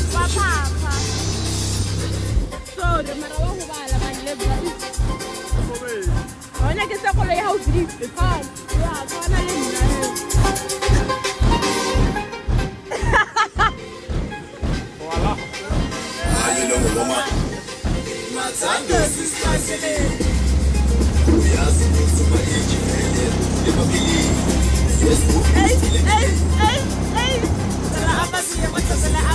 Papa. Sorry, mara wa go bala ba le ba. Ona ke sa go le house di. Ha, ya tswana le nna. Voilà. Allez, non, maman. Matando, c'est ça, c'est les. Oui, c'est ma age, les papilles. Yes, Hey. La apa sih yang macam